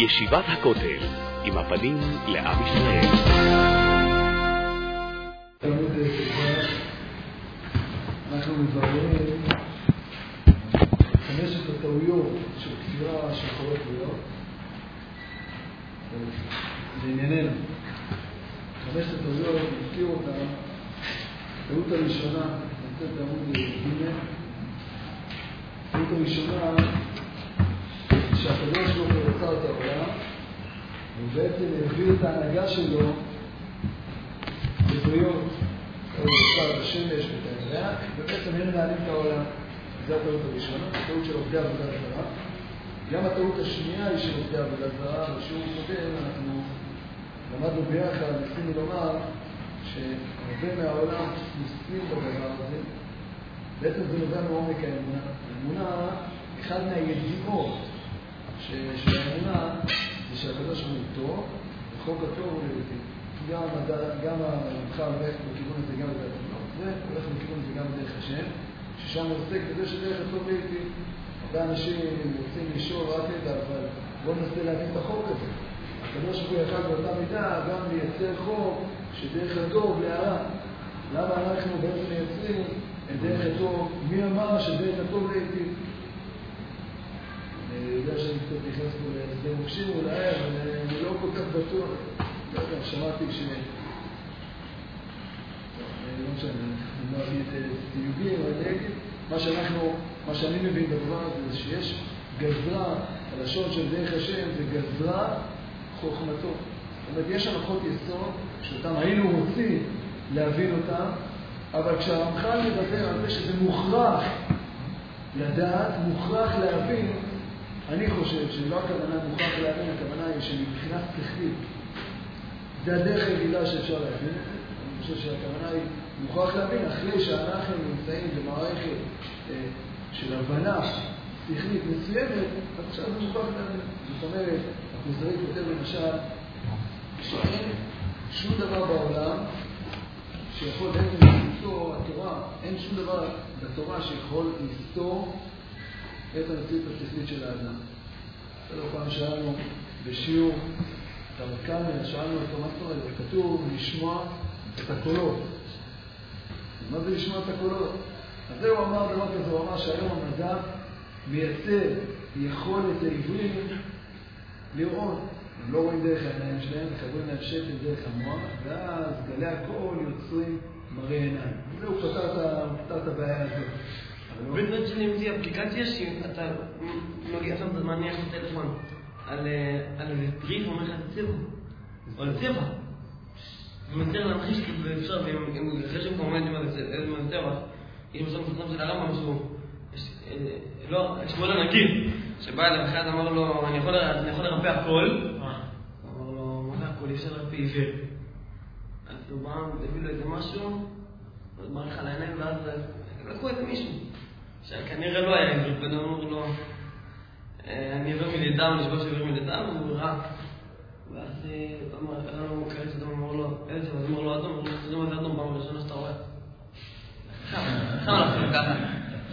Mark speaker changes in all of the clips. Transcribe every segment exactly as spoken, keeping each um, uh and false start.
Speaker 1: ישיבת הכותל, עם הפנים לעם ישראל.
Speaker 2: אנחנו מבררים חמשת הטעויות של כפירה שיכולות להיות לענייננו. חמשת הטעויות, נזכיר אותן. הטעות הראשונה, נמצאת בעמוד ג'. הטעות הראשונה שהקדוש ברוך הוא יצר את העולם, הוא בעצם העביר את ההנהגה שלו לבריאות, הוא יצר את השמש ואת הירח, ובעצם הם מנהלים את העולם. זו הטעות הראשונה, הטעות של עובדי עבודה זרה. גם הטעות השנייה היא של עובדי עבודה זרה, בשיעור קודם אנחנו למדנו ביחד, ניסינו לומר שהרבה מהעולם מסכים בדבר הזה. בעצם זה נובע מעומק האמונה. האמונה, אחד מהידיעות של האמונה זה שהקדוש ברוך הוא טוב, וחוק הטוב הוא לגיטימי. גם המחר הולך בכיוון הזה גם בדרך הטוב, והולך בכיוון הזה גם בדרך השם, ששם עוסק בזה שדרך הטוב לגיטימי. הרבה אנשים רוצים לשאול רק את זה, אבל בואו ננסה להבין את החוק הזה. הקדוש ברוך הוא יכל באותה מידה גם לייצר חוק שדרך הטוב להרע. למה אנחנו בעצם מייצרים את דרך הטוב? מי אמר שדרך הטוב לגיטימי? אני יודע שאני קצת נכנס פה לשדה מוקשים אולי, אבל אני לא כל כך בטוח. לא יודע, שמעתי ש... אני לא משנה, אני לא אגיד תיוגים, אבל אני אגיד, מה שאנחנו, מה שאני מבין בדבר הזה, זה שיש גזרה, הלשון של דרך השם, זה גזרה חוכמתו. זאת אומרת, יש הנחות יסוד, שאותם היינו רוצים להבין אותם, אבל כשהרמח"ל מדבר על זה שזה מוכרח לדעת, מוכרח להבין, אני חושב שלא הכוונה מוכרח להבין, הכוונה היא שמבחינת שכלית, זה הדרך היחידה שאפשר להבין את זה. אני חושב שהכוונה היא מוכרח להבין, אחרי שאנחנו נמצאים במערכת אה, של הבנה שכלית מסוימת, אז עכשיו זה מוכרח להבין. זאת אומרת, הכוזרי כותב למשל, שאין שום דבר בעולם שיכול בעצם לסתור התורה, אין שום דבר בתורה שיכול לסתור את המציאות השכלית של האדם. לא פעם שאלנו בשיעור תרקן, שאלנו אותו מה זאת אומרת, כתוב לשמוע את הקולות. מה זה לשמוע את הקולות? אז זה הוא אמר דבר כזה, הוא אמר שהיום המדע מייצר יכולת העברים לראות. הם לא רואים דרך העיניים שלהם, מחברים להם שפל דרך המוח, ואז גלי הקול יוצרים מראה עיניים. וזהו, הוא פתר את הבעיה הזאת.
Speaker 3: בדברים שלי מציע אפליקציה שאתה מגיע עכשיו אתה מניח בטלפון על איזה טריף או מלכת צבע או על צבע ומצליח להמחיש ואפשר ואם אחרי שהם עומד עם איזה צבע יש בסוף סרטון של הרמב"ם שהוא לא, שמואל הנגיד שבא אליו אחד אמר לו אני יכול לרפא הכל אמר לו מה זה הכל? אי אפשר לרפא עיוור אז הוא בא הביא לו איזה משהו אז מראה לך על העיניים ואז לקחו איזה מישהו שכנראה לא היה עברית, בן אמור לו אני עבר מלידה, אני נשבע שעבר מלידה, הוא רע ואז אמרו קרץ אדם, אמרו לו איזה צבע, אז אמרו לו אדום, אמרו לו אדום הזה אדום, פעם ראשונה שאתה רואה כמה לכם ככה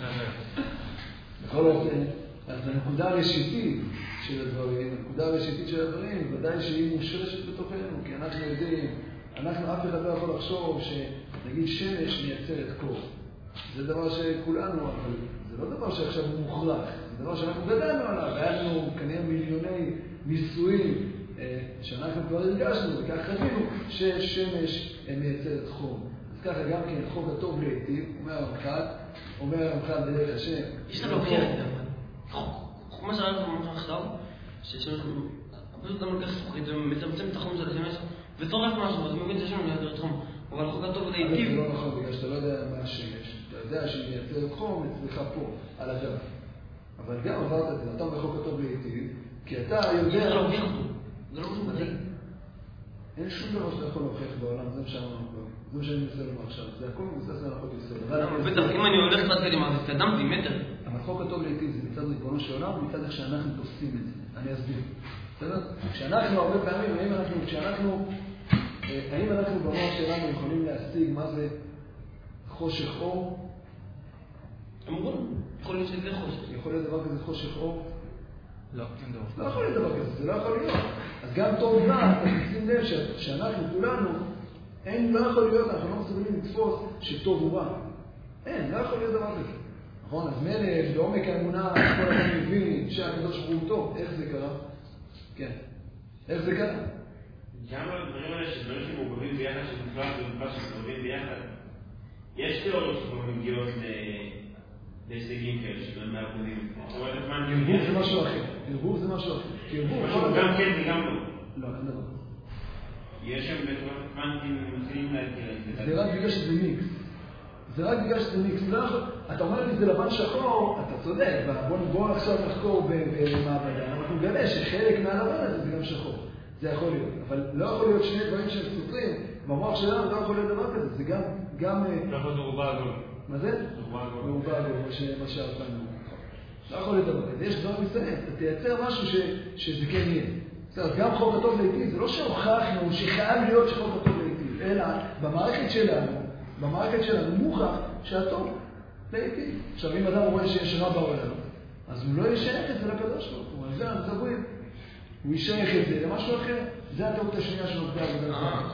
Speaker 2: בכל אופן, אז הנקודה הראשיתית של הדברים, הנקודה הראשיתית של הדברים ודאי שהיא מושרשת בתוכנו, כי אנחנו יודעים, אנחנו אף אחד לא יכול לחשוב שנגיד שמש מייצרת קור. זה דבר שכולנו, אבל זה לא דבר שעכשיו הוא מוכרח, זה דבר שאנחנו גדלנו עליו, והיה לנו כנראה מיליוני ניסויים אה, שאנחנו כבר הרגשנו, וכך חווינו ששמש מייצרת חום. אז ככה גם כן, חוק הטוב להיטיב, אומר הרמח"ל, אומר הרמח"ל בדרך השם.
Speaker 3: יש לך להוכיח את זה, אבל מה שראינו במחר עכשיו, ששמש, פשוט אתה מלקח זכוכית ומצמצם את החום של השמש, וצורף משהו, אז מבין שהשמש מייצרת חום. אבל חוק הטוב להיטיב.
Speaker 2: זה לא נכון, בגלל שאתה לא יודע מה השמש. אתה יודע שהיא מייצרת חום אצלך פה, על הדף. אבל גם עברת את זה, אתה בחוק הטוב להיטיב, כי אתה יודע...
Speaker 3: יש לך להוכיח אותו. זה לא משהו מדהים.
Speaker 2: אין שום דבר שאתה יכול להוכיח בעולם, זה מה שאמרנו כבר. זה מה שאני מנסה לומר עכשיו. זה הכל מבוסס על החוק יסוד.
Speaker 3: בטח, אם אני הולך קצת קדימה, אז התקדמתי מטר.
Speaker 2: אבל חוק הטוב להיטיב זה מצד ריבונו של עולם, ומצד איך שאנחנו תופסים את זה. אני אסביר. בסדר? כשאנחנו הרבה פעמים, האם אנחנו, כשאנחנו, האם אנחנו במוח שלנו יכולים להשיג מה זה חושך אור?
Speaker 3: אמרו, יכול להיות שזה חושך.
Speaker 2: יכול להיות דבר כזה חושך אור?
Speaker 4: לא, אין דבר.
Speaker 2: לא יכול להיות דבר כזה, זה לא יכול להיות. אז גם טוב רע, אתה תשים לב שאנחנו כולנו, אין, לא יכול להיות, אנחנו לא מסוגלים לתפוס שטוב הוא רע. אין, לא יכול להיות דבר כזה. נכון? אז מלך, בעומק האמונה, כל הזמן מבין שהקדוש ברוך הוא טוב. איך זה קרה? כן. איך זה קרה?
Speaker 5: גם הדברים האלה שדברים שמורכבים ביחד, שמופלט ומופלט שמורכבים ביחד, יש תיאוריות שכבר מגיעות להישגים כאלה, שגם מהרבונים.
Speaker 2: ערבוב זה משהו אחר. ערבוב זה משהו אחר.
Speaker 5: משהו גם כן וגם לא.
Speaker 2: לא, אין דבר.
Speaker 5: יש שם בתורת קוונטים מתחילים להכיר את זה.
Speaker 2: זה רק בגלל שזה מיקס. זה רק בגלל שזה מיקס. אתה אומר לי, זה לבן שחור, אתה צודק. בוא עכשיו נחקור במעבדה. אנחנו נגלה שחלק מהלבן הזה זה גם שחור. זה יכול להיות. אבל לא יכול להיות שני דברים שהם סותרים. במוח שלנו לא יכול להיות דבר כזה. זה גם... גם...
Speaker 5: לא יכול להיות מרובה עגול.
Speaker 2: מה זה? מרובה עגול. מה שהרבנו. לא יכול להיות דבר כזה. יש דבר מסוים. אתה תייצר משהו שזה כן יהיה. גם חוק הטוב לעתיד, זה לא שהוכחנו שחייב להיות שחוק הטוב לעתיד, אלא במערכת שלנו, במערכת שלנו מוכח שהטוב לעתיד. עכשיו, אם אדם רואה שיש רע בעולם, אז הוא לא ישייך את זה לקדוש ברוך הוא. אז זה הנצבועים. הוא ישייך את זה למשהו אחר. זה הטעות השנייה של עובדי עבודה.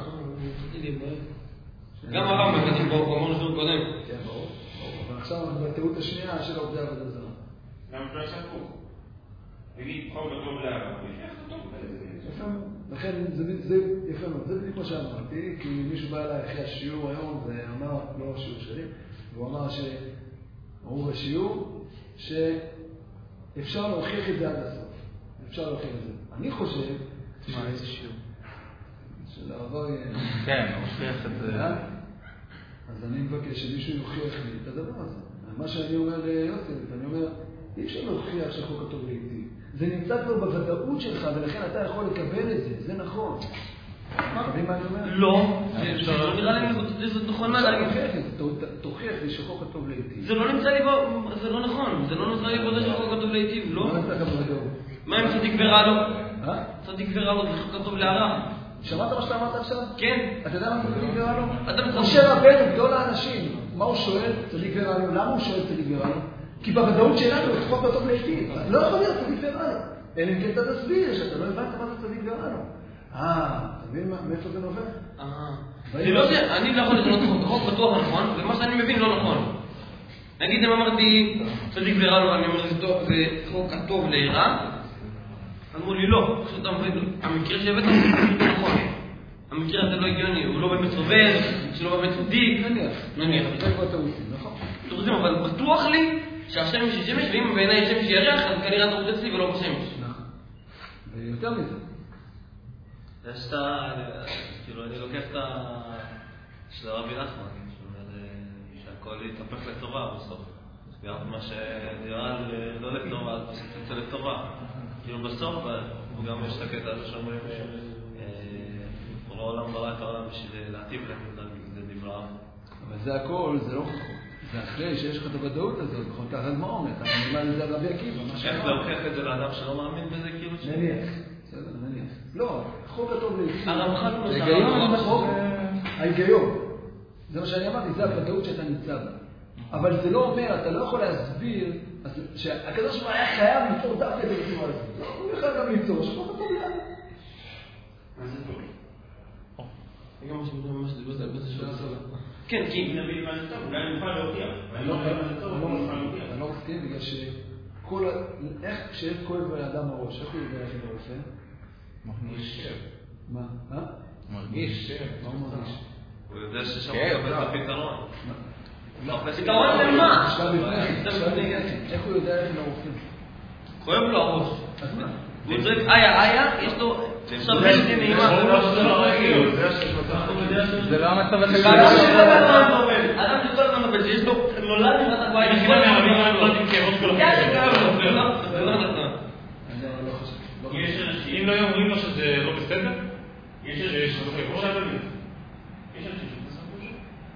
Speaker 3: גם הרב מקדים פה, הוא אמר לשיעור קודם.
Speaker 2: כן, ברור. אבל עכשיו אנחנו בטעות השנייה של עובדי עבודה זרה.
Speaker 5: גם לא ישייכו. תגיד, חוק הטוב לעבוד, ישייך את הטוב.
Speaker 2: יפה מאוד. לכן זה יפה מאוד. זה בדיוק מה שאמרתי, כי מישהו בא אליי אחרי השיעור היום ואמר, לא השיעור שלי, והוא אמר שאמרו בשיעור שאפשר להוכיח את זה עד הסוף. אפשר להוכיח את זה. אני חושב...
Speaker 4: מה, איזה שיעור?
Speaker 2: של הרב יהיה...
Speaker 4: כן, להוכיח את זה.
Speaker 2: אז אני מבקש שמישהו יוכיח לי את הדבר הזה. מה שאני אומר ליוסף, אני אומר, אי אפשר להוכיח שהחוק הטוב לעתיד. זה נמצא כבר בוודאות שלך, ולכן אתה יכול לקבל את זה. זה נכון. אתה מבין מה אני אומר?
Speaker 3: לא. זה לא נראה לי, זה נכון מה להגיד.
Speaker 2: תוכיח לי שחוק הטוב לעתיד.
Speaker 3: זה לא נמצא לי בו, זה לא נכון. זה לא נמצא לי בו שחוק הטוב לעתיד, לא?
Speaker 2: מה נמצא גם בוודאות?
Speaker 3: מה אם צדיק ורע לו?
Speaker 2: אה?
Speaker 3: צדיק ורע לו, זה חוק הטוב להרע.
Speaker 2: שמעת מה שאתה אמרת עכשיו?
Speaker 3: כן.
Speaker 2: אתה יודע מה זה צדיק ורע לו?
Speaker 3: אתה מצדיק.
Speaker 2: משה רבנו, גדול האנשים. מה הוא שואל? צדיק ורע לו. למה הוא שואל צדיק ורע לו? כי בוודאות שלנו זה חוק הטוב לעתיד. אז לא יכול להיות צדיק ורע לו. אלא אם כן אתה תסביר שאתה לא הבנת מה זה צדיק ורע לו. אה, אתה מבין מאיפה זה נובע?
Speaker 3: אה. זה לא זה, אני לא יכול לשנות את החוק בטוח נכון, ומה שאני מבין לא נכון. נגיד אם אמרתי צדיק ורע לו, אני אומר זה חוק הטוב להרע, אמרו לי לא, פשוט המקרה שהבאת זה נכון. המקרה הזה לא הגיוני, הוא לא באמת סובל, שלא באמת צדיק.
Speaker 2: נניח.
Speaker 3: נניח.
Speaker 2: זה כבר תאוצים, נכון?
Speaker 3: תאוצים, אבל בטוח לי שהשמש היא שמש, ואם בעיניי שמש היא ירח, אז כנראה אתה רוצה אצלי ולא בשמש.
Speaker 2: נכון. ויותר מזה.
Speaker 6: זה שאתה, כאילו, אני לוקח את ה... של הרבי נחמן, שהכל יתהפך לטובה בסוף. גם מה שנראה לא לטובה, אז בסוף יצא לטובה. כאילו בסוף, הוא גם יש את הקטע הזה שאומרים בורא העולם ברא את העולם בשביל להטיב לדבריו.
Speaker 2: אבל זה הכל, זה לא חכם. זה אחרי שיש לך את הוודאות הזאת, בכל כך עד מעומק. אתה נאמר לזה על רבי עקיבא.
Speaker 6: איך להוכיח את זה לאדם שלא מאמין בזה כאילו?
Speaker 2: נניח. בסדר, נניח. לא, חוק הטוב לעתיד.
Speaker 3: הרמח"ל הוא
Speaker 2: ההיגיון, ההיגיון. זה מה שאני אמרתי, זה הוודאות שאתה נמצא בה. אבל זה לא אומר, אתה לא יכול להסביר שהקדוש ברוך הוא היה חייב ליצור דווקא את בצורה הזאת. לא, הוא יכול גם ליצור, שחוק הטוב לעתיד.
Speaker 5: מה זה טוב?
Speaker 3: זה גם מה שדיבר זה בזה של הסולה.
Speaker 5: כן, כי אם נבין מה זה טוב, אולי נוכל להוכיח.
Speaker 2: אני לא מסכים בגלל שכל... איך כשיש כואב לאדם הראש, איך הוא יודע איך הוא רופא?
Speaker 4: מרגיש.
Speaker 2: מה? אה?
Speaker 4: מרגיש.
Speaker 2: מה הוא מרגיש?
Speaker 6: הוא יודע ששם הוא מקבל את הפתרון.
Speaker 3: פתרון למה?
Speaker 2: איך הוא יודע איך הוא רופא?
Speaker 3: כואב לו הראש.
Speaker 2: אז מה?
Speaker 3: הוא צועק איה איה, יש לו עכשיו בלתי נעימה.
Speaker 4: זה לא המצב הכי
Speaker 3: אדם שכל הזמן נובל, שיש לו נולד עם רתק בעיה.
Speaker 5: אני חושב מהרבים לא נולד עם כאב ראש כל
Speaker 3: כן, זה כאב לו. זה לא נכון.
Speaker 2: אני לא חושב.
Speaker 5: יש אנשים, אם לא אומרים לו שזה לא בסדר, יש אנשים שזה כאב ראש. יש אנשים שזה ספור.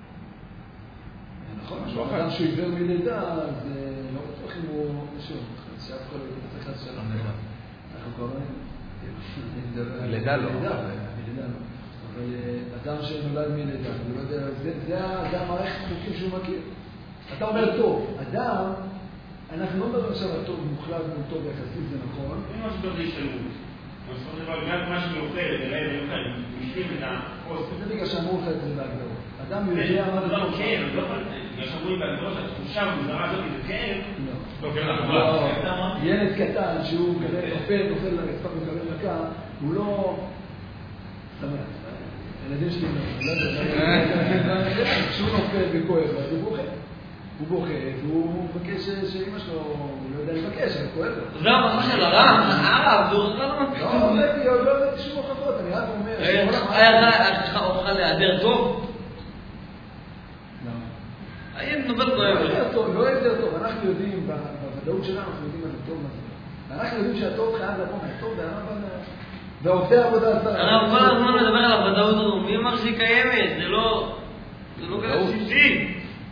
Speaker 2: נכון, משהו אדם שהוא עיוור מלידה, אז לא בטוח אם הוא... שוב, שאף כל אחד שלום. אנחנו קוראים...
Speaker 4: לידה לא.
Speaker 2: לידה לא. אבל אדם שנולד מלידה, זה המערכת חוקים שהוא מכיר. אתה אומר טוב, אדם אנחנו לא מדברים עכשיו על טוב מוחלט מול טוב יחסית, זה נכון.
Speaker 5: אין משהו טוב להשתלמות. בסופו של דבר, גם מה שמיוחד, זה מיוחד, משלים את החוסר.
Speaker 2: זה בגלל שאמרו לך את זה בהגדרות. אדם יודע מה זה טוב.
Speaker 5: כן, לא יכול, בגלל שאמרו לי בהגדרות, התחושה המוזרה הזאת, זה כן.
Speaker 2: לא. ילד קטן שהוא נופל, נופל לרצפה ומקבל מכה, הוא לא... שמח. ילדים שלי לא יודע, כשהוא נופל וכואב, אז הוא בוכה. הוא בוכה, והוא מבקש שאמא שלו, הוא לא יודע לבקש, אבל כואב לו.
Speaker 3: זה המחה של הרב, הרב, זה בכלל לא מספיק.
Speaker 2: לא, הבאתי, עוד לא הבאתי שום הוכחות, אני רק אומר...
Speaker 3: היה לך הוכחה להיעדר טוב?
Speaker 2: לא.
Speaker 3: היה נובל כואב.
Speaker 2: לא יותר טוב, אנחנו יודעים, בוודאות שלנו, אנחנו יודעים מה זה טוב, מה זה. אנחנו יודעים שהטוב חייב לבוא מהטוב, ועובדי עבודה...
Speaker 3: הרב כל הזמן מדבר על הוודאות הזו, מי אמר שהיא קיימת? זה לא... זה לא כזה בסיסי.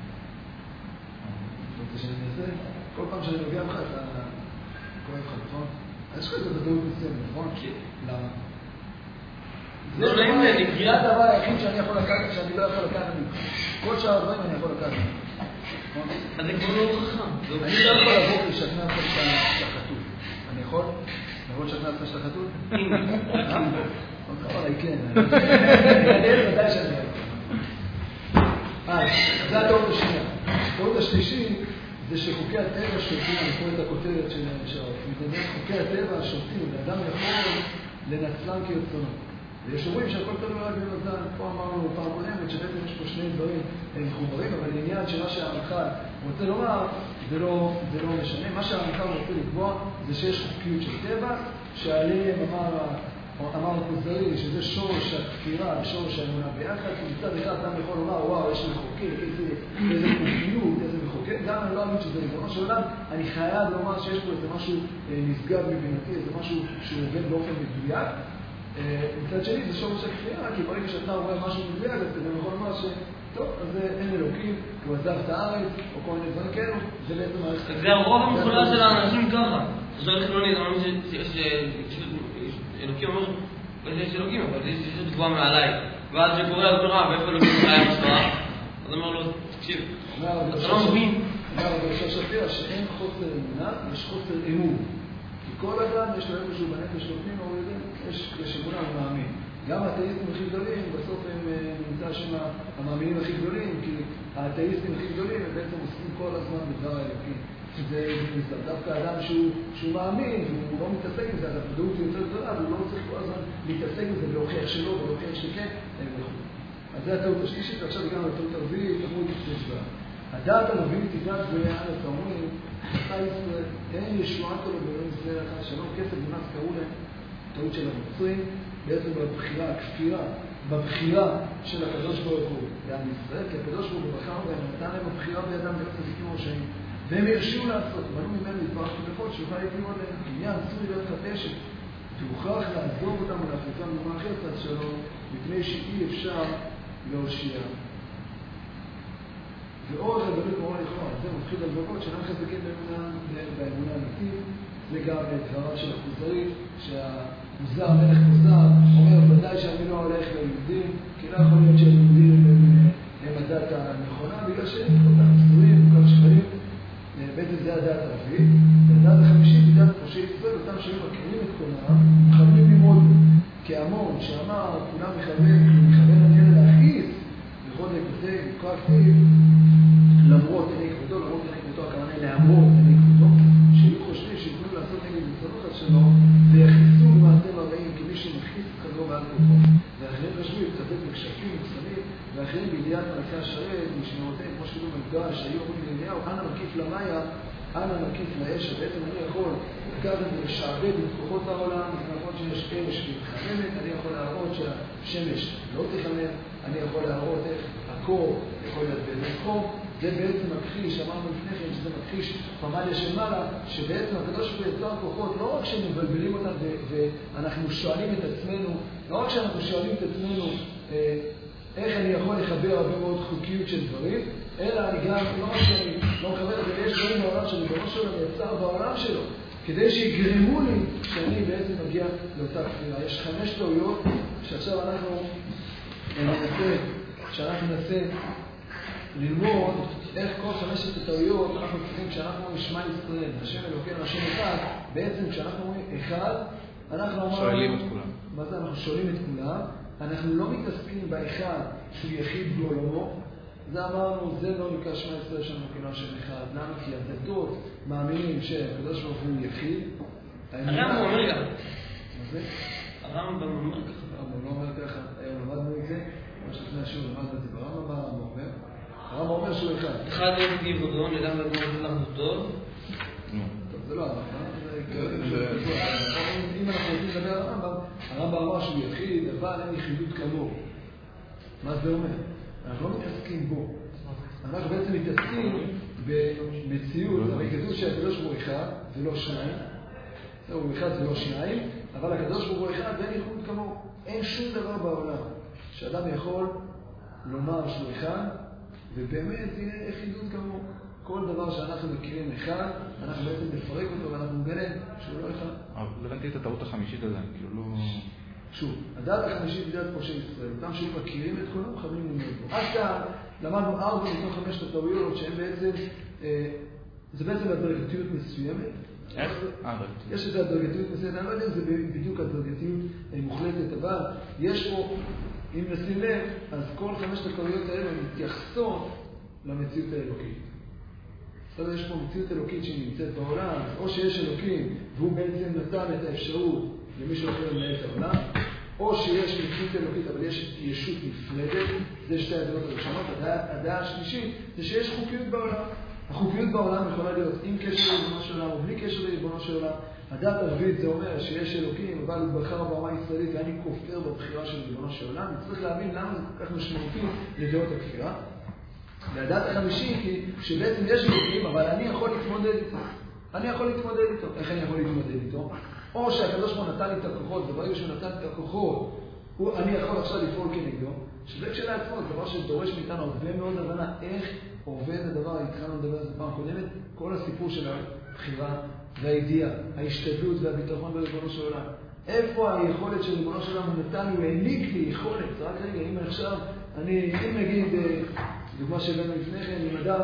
Speaker 2: כל פעם שאני נוגע בך, אתה כואב לך, נכון? יש לך את הוודאות מסוים, נכון? למה? זה הדבר היחיד שאני יכול לקחת, שאני לא יכול לקחת ממך. כל שאר הדברים אני יכול לקחת.
Speaker 3: אז זה כבר לא חכם.
Speaker 2: אני לא יכול לבוא לשכנע אותך שאתה חתול. אני יכול? לבוא לשכנע אותך שאתה חתול? אה? עוד חבל, כן. אני ודאי שאני יכול. אה, זה הטעות השנייה. הטעות השלישית זה שחוקי הטבע שולטים, אני קורא את הכותרת של מתנדב, חוקי הטבע שולטים, ואדם יכול לנצלם כרצונו. ויש אומרים שהכל תלוי רק במזל. פה אמרנו פעם קודמת שבעצם יש פה שני דברים מחוברים, אבל העניין שמה שהמנכ"ל רוצה לומר, זה לא, זה לא משנה. מה שהמנכ"ל רוצה לקבוע זה שיש חוקיות של טבע, שעליהם אמר, אמר הכוזרי, שזה שורש התפירה ושורש האמונה ביחד, ומצד אחד אדם יכול לומר, וואו, יש לי חוקי, איזה חוקיות, איזה מחוקק, גם אני לא אגיד שזה ריבונו של עולם, אני חייב לומר שיש פה איזה משהו נשגב מבינתי, איזה משהו שהוא עובד באופן מדויק. מצד שני, זה שורש הכפירה, כי ברגע שאתה רואה משהו מדויק, אז אתה יכול לומר ש... טוב, אז אין אלוקים, הוא עזב את הארץ, או כל מיני דברים כאלו, זה בעצם מערכת...
Speaker 3: זה הרוב המוחלט של האנשים ככה. זה לא חילוני, זה לא מאמין שאלוקים אומר, יש אלוקים, אבל יש תגובה מעליי. ואז שקורא על תורה, ואיפה אלוקים חייב משתרה, אז אומר לו, תקשיב, אתה לא מבין.
Speaker 2: אומר אבל אפשר שפיר שאין חוסר אמונה, יש חוסר אמון. כי כל אדם יש לו איזשהו בנפש נותנים, או יודעים, יש אמונה ומאמין. גם האתאיסטים הכי גדולים, בסוף הם נמצא שם המאמינים הכי גדולים, כי האתאיסטים הכי גדולים הם בעצם עושים כל הזמן בדבר האלוקים. זה מסתכל, דווקא אדם שהוא, שהוא מאמין, והוא לא מתעסק עם זה, אז הפדאות היא יותר גדולה, והוא לא צריך כל הזמן להתעסק עם זה, להוכיח שלא, ולהוכיח שכן, הם וכו'. אז זה הטעות השלישית, ועכשיו הגענו לטעות הרביעית, אמרו לפני שבעה. הדעת הנביא תיגעת בארץ, אומרים, חסה ישראל, אין ישועת לו באלוהים ישראל אחד, שלום כסף ונס קראו להם, טעות של הנוצרים, בעצם בבחירה, הכפירה, בבחירה של הקדוש ברוך הוא לעם ישראל, כי הקדוש ברוך הוא בחר בהם, נתן להם הבחירה בידם להיות צדיקים ראשיים, והם הרשיעו לעשות, מנו ממנו יתברך כבחות, שיוכל יפילו עליהם, עניין צורי להיות חדשת, תוכרח לעזוב אותם ולהחליפם במאה אחרת עד שלום, מפני שאי אפשר להושיע. ואור הגדולים אור לכאורה, זה מפחיד על גבות, שאינם חזקים באמונה אמיתית, זה גם דבריו של הכוזרי, שהמוזר, מלך מוזר, אומר ודאי שאני לא הולך ליהודים, כי לא יכול להיות שהיהודים הם הדת הנכונה, בגלל שהם כל כך מסורים, כל השכלים, בעצם זה הדת הרביעית, והדת החמישית היא דת פושעי ישראל, אותם שהם מכירים את קונם, מכוונים ללמוד כהמון, שאמר, כולם מכוון, מכוון אני להכעיס, לכל נקודי, כל הכתיב, למרות עיני כבודו, למרות עיני כבודו, הכוונה להמרות עיני כבודו, שיהיו חושבים שיוכלו לעשות נגד מצוות שלו, ויחיסו במעשה מרעים כמי שמכעיס את חדרו ועד כוחו. ואחרים חשבו להתחזק בקשקים, מוקסמים, ואחרים בידיעת מלכי השרת, משמעותיהם, כמו שכתוב במקדש, שהיו אומרים לאליהו, אנא מקיף למאיה, אנא מקיף לאש, שבעצם אני יכול לקחת ולשעבד את כוחות העולם, נכון שיש אש מתחממת, אני יכול להראות שהשמש לא תחמם, אני יכול להראות איך הקור יכול להיות באיזה חום, זה בעצם מכחיש, אמרנו לפני כן שזה מכחיש פמליה של מעלה, שבעצם הקדוש ברוך הוא יצר כוחות, לא רק שמבלבלים אותם ואנחנו שואלים את עצמנו, לא רק שאנחנו שואלים את עצמנו אה, איך אני יכול לחבר הרבה מאוד חוקיות של דברים, אלא אני גם, לא רק שאני לא מכוון את זה, יש דברים בעולם שאני בראש שלו יצר בעולם שלו, כדי שיגרמו לי שאני בעצם מגיע לאותה כפירה. יש חמש טעויות שעכשיו אנחנו ננסה, שאנחנו ננסה ללמוד איך כל חמשת הטעויות אנחנו צריכים כשאנחנו אומרים שמע ישראל, השם אלוקינו, השם אחד, בעצם כשאנחנו אומרים אחד, אנחנו
Speaker 4: שואלים את כולם.
Speaker 2: מה זה? אנחנו שואלים את כולם, אנחנו לא מתעסקים באחד שהוא יחיד בעולמו, זה אמרנו, זה לא נקרא שמע ישראל שלנו כאילו השם אחד, למה? כי הדתות מאמינים שהקדוש ברוך הוא יחיד.
Speaker 3: הרמב"ם אומר גם.
Speaker 2: מה זה?
Speaker 3: הרמב"ם אומר ככה.
Speaker 2: הרמב"ם לא אומר ככה, היום למדנו את זה, מה שלפני השיעור למדנו את זה ברמב"ם, הרמב"ם אומר. הרמב"ם אומר שהוא אחד.
Speaker 3: אחד לא יגיד וגאון, אדם לגמור לאחדותו.
Speaker 2: טוב, זה לא הרמב"ם, אם אנחנו רוצים לדבר על הרמב"ם, הרמב"ם אמר שהוא יחיד, אבל אין יחידות כמוהו. מה זה אומר? אנחנו לא מתעסקים בו. אנחנו בעצם מתעסקים במציאות, אבל כתוב שהקדוש ברוך הוא אחד ולא שניים. הוא אחד ולא שניים, אבל הקדוש ברוך הוא אחד ואין ייחוד כמוהו. אין שום דבר בעולם שאדם יכול לומר שהוא אחד, ובאמת יהיה יחידות כמוהו. כל דבר שאנחנו מכירים אחד, אנחנו בעצם נפרק אותו ואנחנו נגלה שהוא לא אחד.
Speaker 4: אבל לא הבנתי את הטעות החמישית הזה, כאילו לא...
Speaker 2: שוב, הדעת החמישית היא דעת פושעי ישראל, אותם שהיו מכירים את כולם, חייבים ללמוד בו. עד כאן למדנו ארבע מתוך חמשת הטעויות שהן בעצם, אה, זה בעצם הדרגתיות מסוימת.
Speaker 4: איך?
Speaker 2: יש את הדרגתיות מסוימת, אני לא יודע אם זה בדיוק הדרגתיות מוחלטת, אבל יש פה, אם נשים לב, אז כל חמשת הטעויות האלה מתייחסות למציאות האלוקית. אז יש פה מציאות אלוקית שהיא נמצאת בעולם, או שיש אלוקים והוא בעצם נתן את האפשרות למישהו אחר לנהל את העולם, או שיש מציאות אלוקית אבל יש ישות נפרדת, זה שתי הדעות הראשונות. הדעה השלישית זה שיש חוקיות בעולם. החוקיות בעולם יכולה להיות עם קשר לריבונו של עולם או בלי קשר לריבונו של עולם. הדעת הרביעית זה אומר שיש אלוקים, אבל הוא בחר ברמה הישראלית ואני כופר בבחירה של ריבונו של עולם. צריך להבין למה זה כל כך משמעותי לדעות הכפירה. והדעת החמישית היא שבעצם יש אלוקים, אבל אני יכול להתמודד איתו. אני יכול להתמודד איתו. איך אני יכול להתמודד איתו? או שהקדוש ברוך הוא נתן לי את הכוחות, וברגע שהוא נתן את הכוחות, הוא, אני יכול עכשיו לפעול כנגדו, שזה כשלעצמו, זה דבר שדורש מאיתנו הרבה מאוד הבנה איך עובד הדבר. התחלנו לדבר על זה פעם קודמת, כל הסיפור של הבחירה והידיעה, ההשתדלות והביטחון בריבונו של עולם. איפה היכולת של ריבונו של עולם הוא נתן לי, הוא העניק לי יכולת. זה רק רגע, אם עכשיו, אני, אם נגיד, דוגמה שהבאנו לפני כן, עם אדם,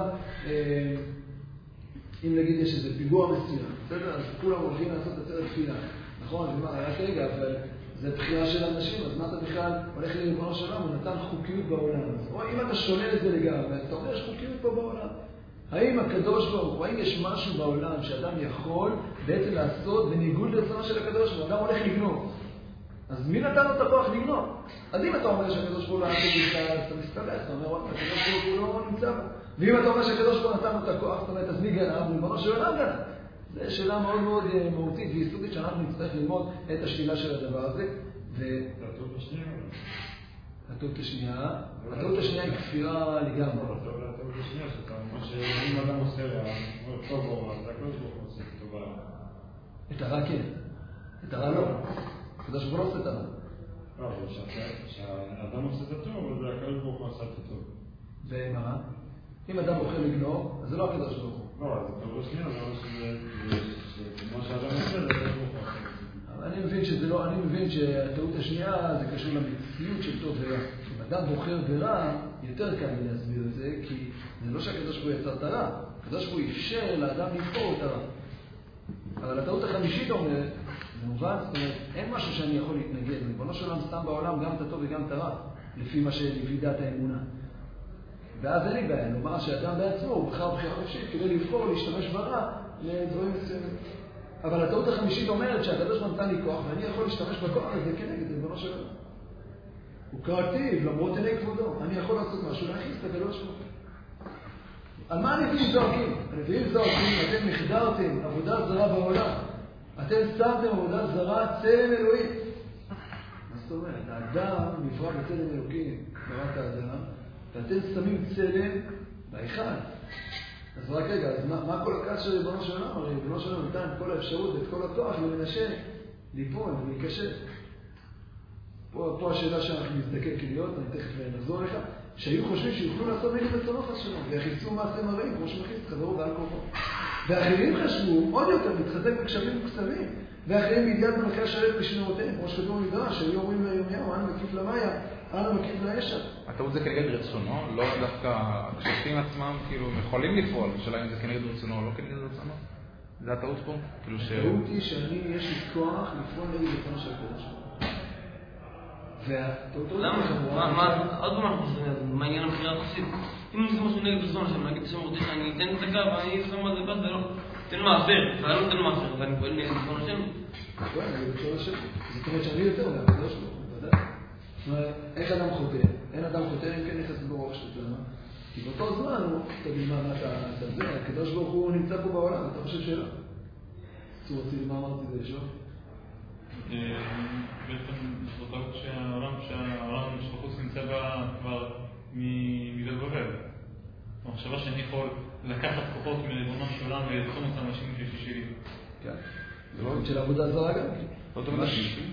Speaker 2: אם נגיד יש איזה פיגוע מסוים, בסדר? אז כולם הולכים לעשות את עצרת תפילה. נכון? זה מה, רק רגע, אבל זה בחירה של אנשים, אז מה אתה בכלל הולך לריבונו של עולם? הוא נתן חוקיות בעולם. או אם אתה שולל את זה לגמרי, אתה אומר, יש חוקיות פה בעולם. האם הקדוש ברוך הוא, האם יש משהו בעולם שאדם יכול בעצם לעשות בניגוד לרצונו של הקדוש ברוך הוא? אדם הולך לגנוב. אז מי נתן לו את הכוח לגנוב? אז אם אתה אומר שהקדוש ברוך הוא לא נתן בכלל, אז אתה מסתלק, אתה אומר, וואלה, הקדוש ברוך הוא לא נמצא בו. ואם אתה אומר שהקדוש ברוך הוא נתן לו את הכוח, זאת אומרת, אז מי גנב? ריבונו של עולם גנב. זו שאלה מאוד מאוד מהותית ויסודית שאנחנו נצטרך ללמוד את השלילה של הדבר הזה.
Speaker 7: הטעות השנייה?
Speaker 2: הטעות השנייה? הטעות השנייה היא כפירה לגמרי.
Speaker 7: הטעות השנייה שאתה אומר שאם אדם עושה טוב או רע, זה הקדוש ברוך הוא עושה טובה.
Speaker 2: את הרע כן. את הרע לא. הקדוש ברוך הוא לא עושה את הרע.
Speaker 7: לא, אבל שהאדם עושה את הטוב, אז זה הקדוש ברוך הוא עושה את הטוב.
Speaker 2: ומה רע? אם אדם בוחר לגנוב, אז זה לא הקדוש ברוך הוא.
Speaker 7: לא, אז הטעות השנייה זה מה שאדם עושה, זה הקדוש ברוך הוא.
Speaker 2: אבל אני מבין שזה לא, אני מבין שהטעות השנייה זה קשור למציאות של טוב ורע. אם אדם בוחר ברע, יותר קל לי להסביר את זה, כי זה לא שהקדוש ברוך הוא יצר את הרע. הקדוש ברוך הוא אפשר לאדם לבחור את הרע. אבל הטעות החמישית אומרת, זה מובן, זאת אומרת, אין משהו שאני יכול להתנגד. ריבונו של עולם שם בעולם גם את הטוב וגם את הרע, לפי מה שלפי דעת האמונה. ואז אין לי בעיה, לומר שאדם בעצמו הוא בחר בחירה חופשית כדי לבחור להשתמש ברע לדברים מסוימים. אבל הטעות החמישית אומרת שהקדוש ברוך הוא נתן לי כוח ואני יכול להשתמש בכוח הזה כנגד ריבונו של עולם. הוא קראטיב, למרות עיני כבודו. אני יכול לעשות משהו, להכניס את הקדוש ברוך הוא. על מה הנביאים זועקים? הנביאים זועקים, אתם החדרתם עבודה זרה בעולם. אתם שמתם עבודה זרה צלם אלוהים. מה זאת אומרת? האדם נברא בצלם אלוקים, בראת האדם, ואתם שמים צלם באחד. אז רק רגע, אז מה, מה כל הכעס של ריבונו של עולם? הרי ריבונו של עולם נתן את כל האפשרות ואת כל הכוח למנשה, ליפול ולהיקשר. פה, פה השאלה שאנחנו נזדקק להיות, אני תכף נחזור לך, שהיו חושבים שיוכלו לעשות נגד רצונו שלנו, ויחיסו מעשיהם הרעים, כמו שמכניס, חזרו בעל כוחו. ואחרים חשבו עוד יותר, מתחזק בקשרים וקסמים, ואחרים בידיעת מלכי השרת בשמעותיהם, כמו שכתוב במדרש, שהיו אומרים לירמיהו, אנו מקיף למאיה, אנא מקיף לאשת.
Speaker 4: הטעות זה כנגד רצונו, לא דווקא הקשתים עצמם, כאילו, הם יכולים לפעול, השאלה אם זה כנגד רצונו או לא כנגד רצונו. זה הטעות פה?
Speaker 2: הטעות היא שאני, יש לי כוח לפעול נגד רצונו של הקדוש ברוך הוא.
Speaker 3: למה? עוד פעם אנחנו חוזרים, מה עניין הבחירה התחסית? אם זה משהו נגד רצונו שלנו, נגיד השם רוצה שאני אתן את הקו, ואני שם על זה פס ולא, תן מעשר, ואני לא אתן מעשר, ואני פועל נגד רצונו שלנו.
Speaker 2: כן, נגד רצונו שלנו. זאת אומרת שאני יותר מהקדוש ברוך הוא, ודאי. זאת אומרת, איך אדם חוטא? אין אדם חוטא, אם כן נכנס ברוח שלנו. כי באותו זמן הוא, תגיד מה אתה זה, הקדוש ברוך הוא נמצא פה בעולם, אתה חושב שלא? צורתי, מה אמרתי זה שוב?
Speaker 7: בעצם זאת אומרת שהעולם של החוץ נמצא בה כבר מגדל בבל. המחשבה שאני יכול לקחת כוחות מריבונו של עולם ולתחום אותם לשימוש אישי שלי. כן.
Speaker 2: זה לא של עבודה זרה גם?
Speaker 4: לא טוב השלישי?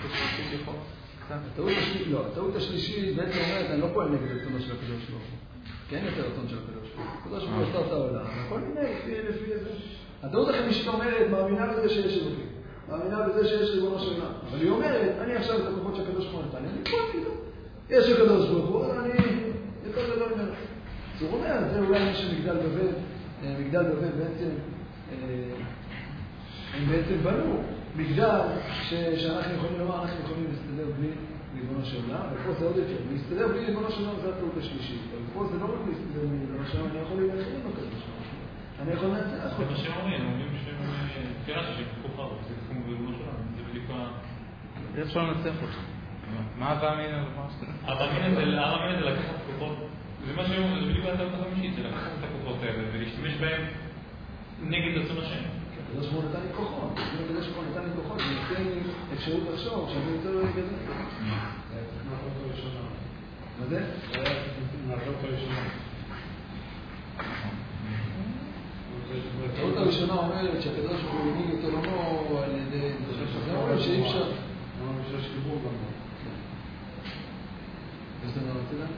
Speaker 2: הטעות השלישית בעצם אומרת, אני לא פועל נגד רצונו של הקדוש ברוך הוא. כי אין יותר רצון של הקדוש ברוך הוא. הקדוש ברוך הוא יצר את העולם, הכל מיני, לפי איזה. הטעות החמישית אומרת, מאמינה בזה שיש אלוהים. מאמינה בזה שיש ריבונו של עולם. אבל היא אומרת, אני עכשיו את הכוחות שהקדוש ברוך הוא נתן לי, אני פועל כאילו. יש הקדוש ברוך הוא, אבל אני יותר גדול ממנו. אז הוא אומר, זה אולי מה שמגדל בבל, מגדל בבל בעצם, הם בעצם בנו מגדל שאנחנו יכולים לומר, אנחנו יכולים להסתדר בלי ריבונו של עולם, ופה זה עוד יותר. להסתדר בלי ריבונו של עולם זה הטעות השלישית. אבל פה זה לא רק להסתדר בלי ריבונו של עולם, אני יכול להילחם עם הקדוש ברוך הוא. אני יכול להצליח.
Speaker 7: זה מה שהם אומרים, הם אומרים שהם תפירה שכוחה, זה תחום בריבונו של עולם, זה בדיוק ה...
Speaker 4: איך אפשר לנצח אותו? מה הוואמין?
Speaker 7: הוואמין זה לקחת כוחות, זה מה שהם אומרים, זה בדיוק הטעות החמישית, זה לקחת את הכוחות האלה ולהשתמש בהם נגד רצון השם.
Speaker 2: הקדוש ברוך הוא נתן לי כוחות, אם הקדוש ברוך הוא נתן לי כוחות, זה נותן לי אפשרות לחשוב שאני יותר לא יגדל.
Speaker 7: מהטעות הראשונה.
Speaker 2: מה זה?
Speaker 7: מהטעות הראשונה.
Speaker 2: הטעות הראשונה אומרת שהקדוש ברוך הוא הנהיג את עולמו על ידי... זה אומר שאי אפשר...
Speaker 7: אמרנו שיש חיבור גם בו.
Speaker 2: יש דבר רוצה לה?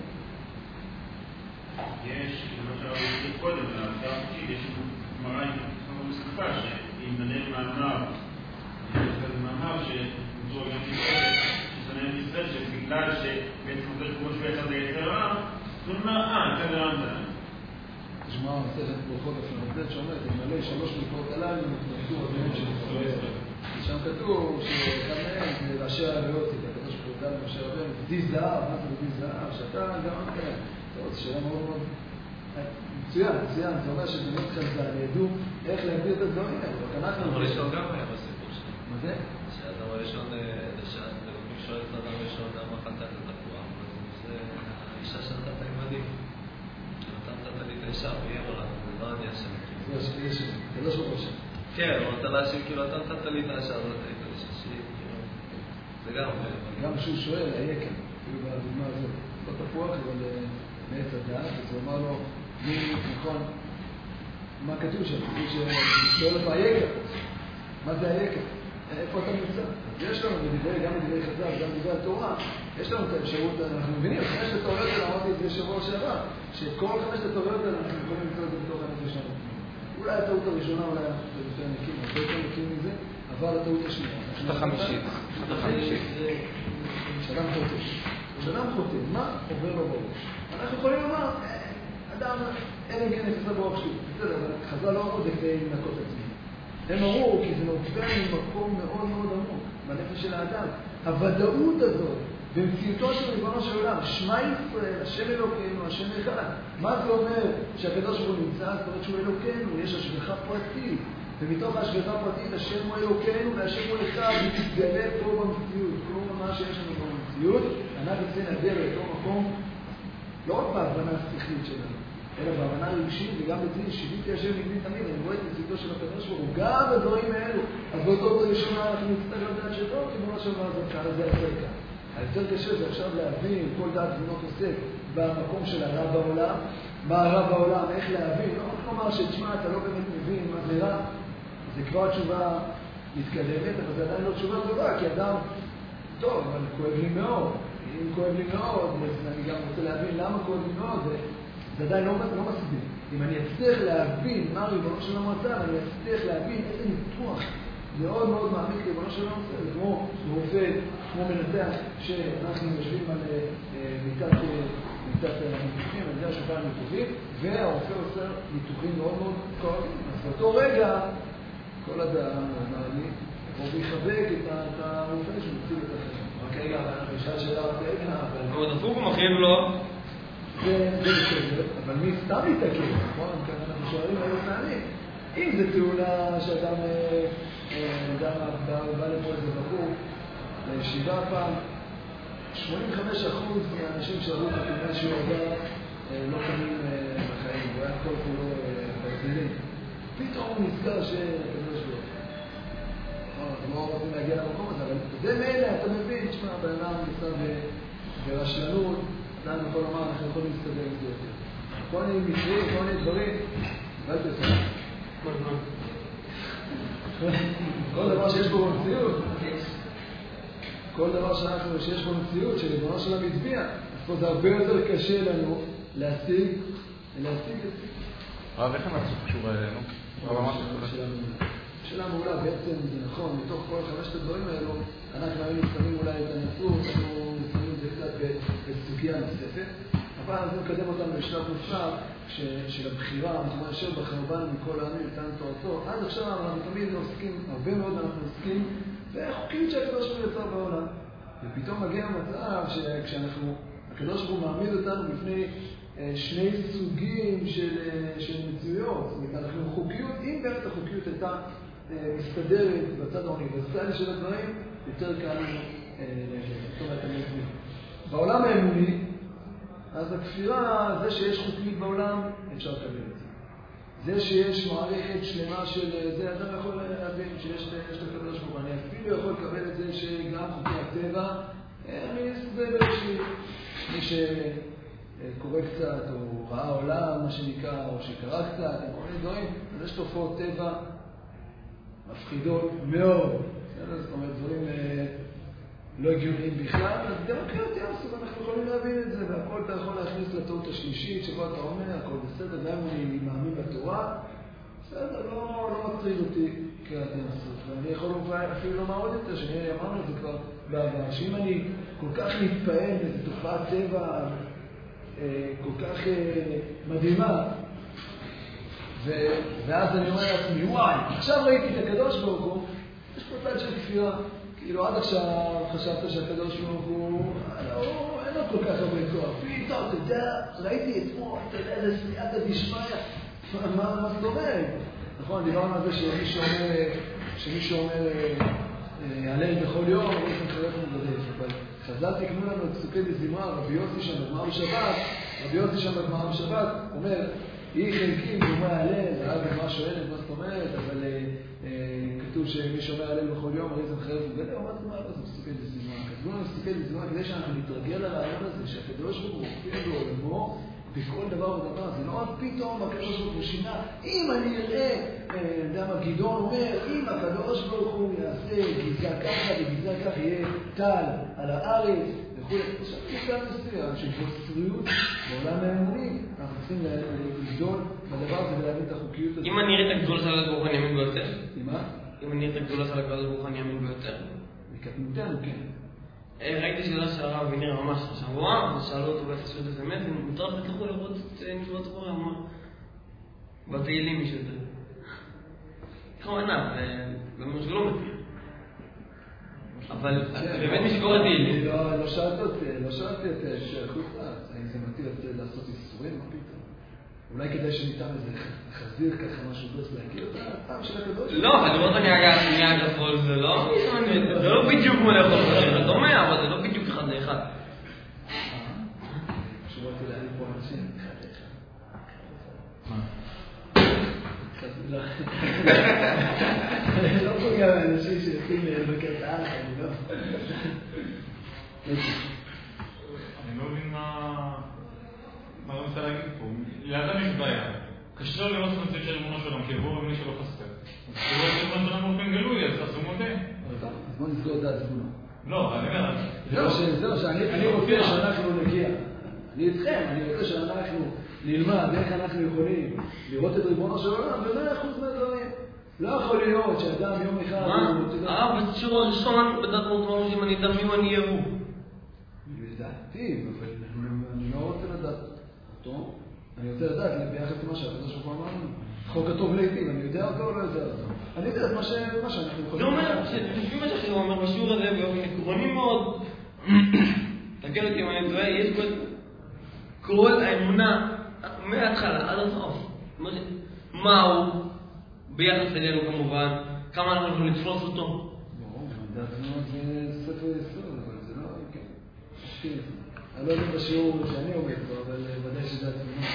Speaker 5: יש, למשל, זה קודם, להפתעה חופשית, יש גמרא עם מסקפה, שאם נדל מאמר, יש כזה מאמר שמזור גם ישראל, ששונא את ישראל, שבגלל שבעצם עובר כמו שבעצם זה יצר רע, זאת אומרת, אה, כזה רע זה.
Speaker 2: תשמע, מסכת ברכות הפרנטט שאומרת, מלא שלוש מקרות הללו, נתנגדו רבים של ישראל. שם כתוב שאחד מהם זה ראשי העליות, הקדוש ברוך הוא גם ראשי העליות, גדי זהב, מה זה גדי זהב? שאתה גם כן. טוב, זו שאלה מאוד מאוד... מצוין, מצוין, זה אומר שבאמת חז"ל ידעו איך להגדיר את הדברים האלה, רק אנחנו...
Speaker 6: האדם הראשון גם היה בסיפור שלנו.
Speaker 2: מה זה?
Speaker 6: שהאדם הראשון, מי שואל את האדם הראשון, למה אכלת את התפוח? זה האישה שנתת את הימדים. נתת לי את האישה, והיא אמרה, זה לא אני השם.
Speaker 2: זה לא שום ראשון.
Speaker 6: כן, הוא נתן להשם, כאילו, אתה נתת לי את האישה, לא נתת לי את שהיא, כאילו... זה גם...
Speaker 2: גם כשהוא שואל, היקם, כאילו בדוגמה הזאת, לא תפוח, אבל מעץ הדעת, אז הוא אמר לו, מי, נכון, מה כתוב שם? כתוב ששואל לך היקם. מה זה היקם? איפה אתה נמצא? אז יש לנו בדברי, גם בדברי חז"ל, גם בדברי התורה, יש לנו את האפשרות, אנחנו מבינים, חמשת התיאוריות האלה, אמרתי את זה שבוע שעבר, שכל חמשת התיאוריות האלה אנחנו יכולים למצוא את זה בתוך הנפש שלנו. אולי הטעות הראשונה, אולי אנחנו יותר נקים, הרבה יותר נקים מזה, אבל הטעות השנייה.
Speaker 4: את החמישית. את החמישית.
Speaker 2: שאדם חוטא. שאדם חוטא, מה עובר לו בראש? אנחנו יכולים לומר, אדם, אין אם כן נפסה בראש שלי. בסדר, אבל חז"ל לא אמרו את זה כדי לנקות את עצמי. הם אמרו, כי זה נובע ממקום מאוד מאוד עמוק, בנפש של האדם. הוודאות הזאת, במציאותו של ריבונו של עולם, שמע ישראל, השם אלוקינו, השם אחד. מה זה אומר שהקדוש ברוך הוא נמצא? זאת אומרת שהוא אלוקינו, יש השגחה פרטית. ומתוך ההשגחה הפרטית, השם הוא אלוקינו והשם הוא אחד, מתגלה פה במציאות. כלומר, מה שיש לנו במציאות, אנחנו צריכים להגיע לאותו מקום, לא רק בהבנה השכלית שלנו, אלא בהבנה רגשית, וגם בזה שיביתי השם נגדי תמיד, אני רואה את מציאותו של הקדוש ברוך הוא, גם בדברים האלו. אז באותו ראשונה אנחנו נצטרך לדעת שטוב, כי בוא נשאר מה זה כאן, זה יותר כאן. היותר קשה זה עכשיו להבין, כל דעת זמנות עושה במקום של הרע בעולם, מה הרע בעולם, איך להבין, לא רק לומר שתשמע, אתה לא באמת מבין מה זה רע, זה כבר תשובה מתקדמת, אבל זה עדיין לא תשובה טובה, כי אדם, טוב, אבל כואב לי מאוד, אם כואב לי מאוד, אז אני גם רוצה להבין למה כואב לי מאוד, זה, זה עדיין לא, לא מסביר. אם אני אצליח להבין מה ריבונו של עולם רצה, אני אצליח להבין איזה ניתוח מאוד מאוד מעמיק ריבונו של עולם, זה כמו רופא, כמו מנתח, שאנחנו יושבים על מיטת הניתוחים, על ידי השופעה הניתוחים, והרופא עושה ניתוחים מאוד מאוד כואבים. אז באותו רגע, כל אדם אמר לי, הוא יחבק את הרופא שמציל את החיים. רק רגע, בשעה שלה רגע, אבל...
Speaker 3: ועוד הפוך הוא מכין לו.
Speaker 2: זה בסדר, אבל מי סתם להתעכב, נכון? כאן אנחנו שואלים הרבה פעמים. אם זה תאונה שאדם בא לפה איזה בחור, לישיבה פעם, שמונים וחמישה אחוז מהאנשים שעברו חתימה שהוא עבר לא קמים בחיים, הוא היה כל כולו ברזילים. פתאום הוא נזכר שכזה שלו. אנחנו לא רוצים להגיע למקום הזה, אבל זה מילא, אתה מבין, תשמע, בעולם ניסה ברשלנות, עדיין יכול לומר, אנחנו יכולים להסתדר עם זה יותר. כל מיני מקרים, כל מיני דברים, ואל תסתכל. כל דבר שיש בו מציאות, כל דבר שאנחנו, שיש בו מציאות, שלבונה שלה מצביע, אז פה זה הרבה יותר קשה לנו להשיג, להשיג את זה.
Speaker 4: רב, איך המצוק קשורה אלינו?
Speaker 2: שאלה מעולה, בעצם זה נכון, מתוך כל חמשת הדברים האלו, אנחנו היינו שמים אולי את הנצרות, אנחנו שמים את זה קצת בסוגיה נוספת, אבל אנחנו נקדם אותנו בשלב נוסף, של הבחירה, אנחנו מאשר בחרבן מכל העמים, איתנו תורתו. עד עכשיו אנחנו תמיד עוסקים, הרבה מאוד אנחנו עוסקים, וחוקית שהקדוש ברוך הוא יצר בעולם. ופתאום מגיע המצב שכשאנחנו, הקדוש ברוך הוא מעמיד אותנו בפני שני סוגים של, של מציאויות. זאת אומרת, אנחנו חוקיות, אם באמת החוקיות הייתה מסתדרת בצד האוניברסלי של הדברים, יותר קל לנו זאת אומרת, המציאות. בעולם האמוני, אז הכפירה, זה שיש חוקיות בעולם, אפשר לקבל את זה. זה שיש מערכת שלמה של זה, אדם יכול להבין שיש את הקדוש ברוך הוא. אני אפילו יכול לקבל את זה שגם חוקי הטבע, אני אסתכל באיזושהי, מי שקורא קצת, או ראה עולם, מה שנקרא, או שקרא קצת, או כל מיני דברים, אז יש תופעות טבע מפחידות מאוד. זאת אומרת, דברים לא הגיוניים בכלל, אז דמוקרטיה, אז אנחנו יכולים להבין את זה, והכל אתה יכול להכניס לטעות השלישית, שבו אתה אומר, הכל בסדר, גם אם אני מאמין בתורה, בסדר, לא, לא מטריד אותי קריאת ים סוף. ואני יכול אפילו לומר עוד יותר, שאני אמרנו את זה כבר בעבר, שאם אני כל כך מתפעל באיזו תופעת טבע אה, כל כך אה, מדהימה, ו... ואז אני אומר לעצמי, וואי, עכשיו ראיתי את הקדוש ברוך הוא, יש פה צד של כפירה. כאילו עד עכשיו חשבת שהקדוש ברוך הוא, אין לו כל כך הרבה כוח. פתאום, אתה יודע, ראיתי אתמול, אתה יודע, איזה סייעתא דשמיא, מה זאת אומרת? נכון, דיברנו על זה שמישהו אומר, הלל בכל יום, אבל יש מחלק מגדף. אבל חז"ל תקנו לנו את פסוקי דזמרה, רבי יוסי שם בגמרא בשבת, רבי יוסי שם בגמרא בשבת, אומר, היא חלקים, הוא אומר הלל, ואז בגמרא שואלת, מה זאת אומרת, אבל כתוב שמי שאומר הלל בכל יום, הרי זה מחייב וגדל, מה זאת אומרת? זה פסוקי דזמרה. כתבו לנו פסוקי דזמרה כדי שאנחנו נתרגל לרעיון הזה, שהקדוש ברוך הוא מופיע בעולמו, בכל דבר ודבר, זה לא רק פתאום הקדוש ברוך הוא שינה, אם אני אראה, יודע מה גדעון אומר, אם הקדוש ברוך הוא יעשה גזע ככה וגזע ככה יהיה טל על הארץ וכו'. עכשיו כלל מסוים של בוסריות בעולם האמוני, אנחנו צריכים לגדול בדבר הזה ולהבין את החוקיות הזאת.
Speaker 3: אם אני אראה את הגדול של הקדוש ברוך הוא אני אאמין ביותר?
Speaker 2: מה?
Speaker 3: אם אני אראה את הגדול של הקדוש ברוך הוא אני אאמין ביותר?
Speaker 2: מקטנותנו, כן.
Speaker 3: ראיתי שאלה של הרב ונראה ממש שבוע, ושאלו אותו בהתחשבות איזה מת, ומותר בתלכו לראות את נקבות הבורא, הוא אמר, בתהילים מישהו יותר. ככה עיניו, ואומר שהוא לא מתיר. אבל באמת מי שקורא תהילים.
Speaker 2: לא שאלת אותי, לא שאלתי את שייכות לארץ, האם זה מתיר לעשות איסורים, מה פתאום? אולי כדאי שניתן איזה חזיר ככה משהו דוס להכיר את הטעם של הקדוש?
Speaker 3: לא, חדירות אני אגע גפול, זה לא זה לא בדיוק כמו לאכול חזיר, אתה אומר, אבל זה לא בדיוק אחד לאחד.
Speaker 2: שבאתי להגיד פה אנשים, אחד לאחד. מה? לא פוגע באנשים שיוצאים לבקר את הארץ, אני לא...
Speaker 7: אני לא מבין מה... מה אני רוצה להגיד פה? לאדם יש בעיה. קשה לו לראות מצב של אמונו שלום, כי עבור רבני שלא חסר. אז לראות שאמונו שלום באופן גלוי, אז הוא מודה.
Speaker 2: אז בוא נסגור את העצמנו.
Speaker 7: לא, אני אומר...
Speaker 2: זהו, שאני רוצה שאנחנו נגיע. אני איתכם, אני רוצה שאנחנו נלמד איך אנחנו יכולים לראות את ריבונו של עולם במאה אחוז מהדברים. לא יכול להיות שאדם יום אחד...
Speaker 3: מה? הרב בשיעור הראשון בדעת מורטמרוס, אם אני אדע מי הוא אני ירו.
Speaker 2: לדעתי, אבל אני לא רוצה לדעת אותו. אני רוצה לדעת ביחס למה שהקדוש ברוך הוא אמר לנו. חוק הטוב לעיתים, אני יודע אותו או לא יודע אותו? אני יודע את מה שאנחנו יכולים...
Speaker 3: זה אומר, לפי מה שאתה אומר בשיעור הזה, באופן עקרוני מאוד, תקן אותי אם אני טועה, יש פה כל האמונה מההתחלה עד הסוף. מהו, ביחס אלינו כמובן, כמה אנחנו יכולים לתפוס אותו.
Speaker 2: ברור, מדעת מאוד זה ספר יסוד, אבל זה לא... כן. אני לא יודע בשיעור שאני עומד בו, אבל ודאי שדעת מאוד.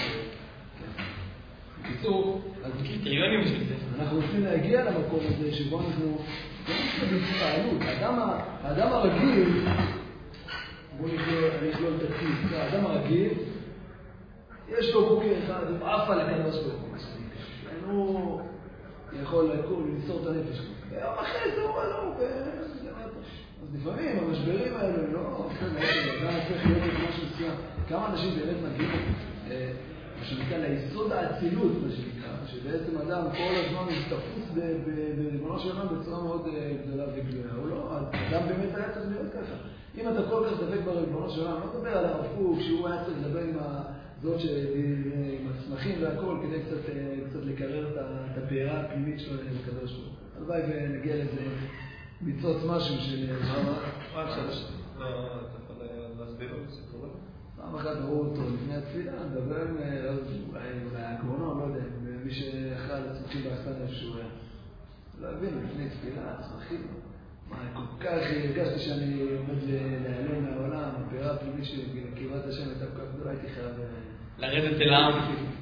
Speaker 2: בקיצור, אז אנחנו רוצים להגיע למקום הזה שבו אנחנו לא משתמשים בהתפעלות. האדם הרגיל, בואו נכלול את הכיס, האדם הרגיל, יש לו בוקר אחד, הוא עף על הקדוש ברוך הוא. הוא יכול לקום ולמסור את הנפש. ויום אחרי זה הוא לא, אז לפעמים המשברים האלה לא, אדם הופך להיות את משהו מסוים. כמה אנשים באמת מגיעים, מה שנקרא, ליסוד האצילות, מה שנקרא, שבעצם אדם כל הזמן הוא תפוס בריבונו של עולם בצורה מאוד גדולה וגדולה. הוא לא, אדם באמת היה צריך להיות ככה. אם אתה כל כך דבק בריבונו של עולם, לא מדבר על הרפוק, שהוא היה צריך לדבר עם זאת עם הצמחים והכל, כדי קצת לקרר את הפערה הפנימית שלו לקדוש ברוך הוא. הלוואי ונגיע לזה מצוץ משהו של...
Speaker 6: מה אפשר לשאול? אתה יכול להסביר לו את זה קורה?
Speaker 2: פעם אחת ראו אותו לפני התפילה, נדבר עם אולי האגרונו, לא יודע, מי שאכל הצמחים באכסניה שהוא היה. לא הבינו, לפני תפילה, הצמחים. מה, כל כך הרגשתי שאני עומד להיעלם מהעולם, הפערה הפנימית שלי, קרבת השם הייתה כל כך גדולה, הייתי חייב...
Speaker 3: לרדת אל העם.